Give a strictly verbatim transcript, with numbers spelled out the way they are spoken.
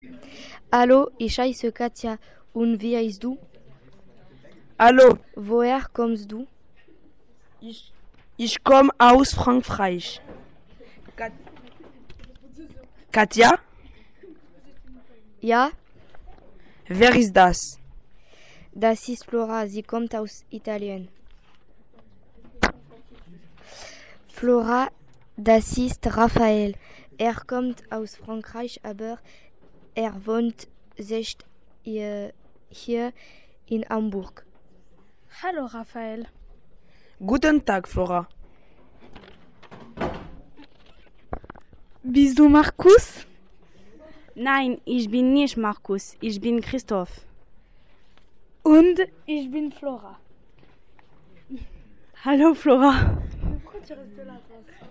Hallo, ich heiße Katja. Und wie heißt du? Hallo, Woher kommst du? ich, ich komme aus Frankreich. Kat Katja, Ja, wer ist das? das ist Flora. Sie kommt aus Italien. Flora, das ist Raphael. Er kommt aus Frankreich, aber er wohnt sich hier hier in Hamburg. Hallo Raphael. Guten Tag, Flora. Bist du Markus? Nein, ich bin nicht Markus, ich bin Christoph. Und ich bin Flora. Hallo Flora.